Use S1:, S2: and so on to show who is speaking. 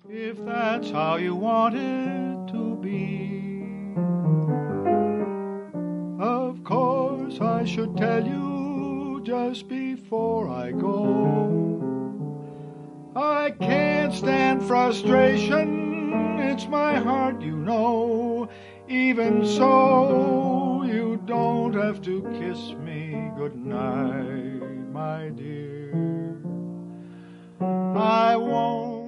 S1: if that's how you want it to be. Of course I should tell you just before I go, I can't stand frustration, it's my heart, you know. Even so, you don't have to kiss me goodnight, my dear. I won't.